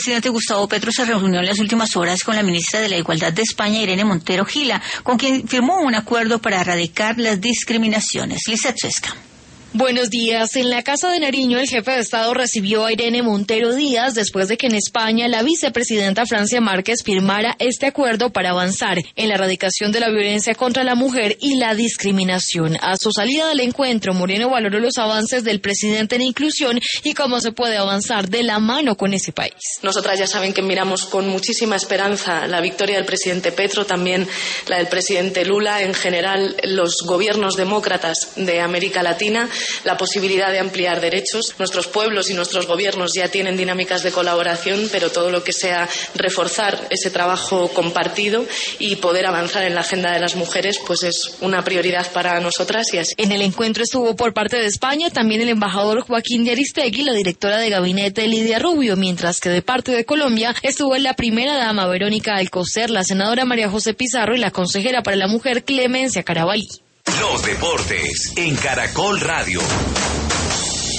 El presidente Gustavo Petro se reunió en las últimas horas con la ministra de la Igualdad de España, Irene Montero Gila, con quien firmó un acuerdo para erradicar las discriminaciones. Lizeth Suesca. Buenos días. En la Casa de Nariño, el jefe de Estado recibió a Irene Montero Díaz después de que en España la vicepresidenta Francia Márquez firmara este acuerdo para avanzar en la erradicación de la violencia contra la mujer y la discriminación. A su salida del encuentro, Moreno valoró los avances del presidente en inclusión y cómo se puede avanzar de la mano con ese país. Nosotras ya saben que miramos con muchísima esperanza la victoria del presidente Petro, también la del presidente Lula, en general los gobiernos demócratas de América Latina, la posibilidad de ampliar derechos. Nuestros pueblos y nuestros gobiernos ya tienen dinámicas de colaboración, pero todo lo que sea reforzar ese trabajo compartido y poder avanzar en la agenda de las mujeres, pues es una prioridad para nosotras. Y así. En el encuentro estuvo por parte de España también el embajador Joaquín de Aristegui, la directora de gabinete Lidia Rubio, mientras que de parte de Colombia estuvo la primera dama Verónica Alcocer, la senadora María José Pizarro y la consejera para la mujer Clemencia Carabalí. Los deportes en Caracol Radio.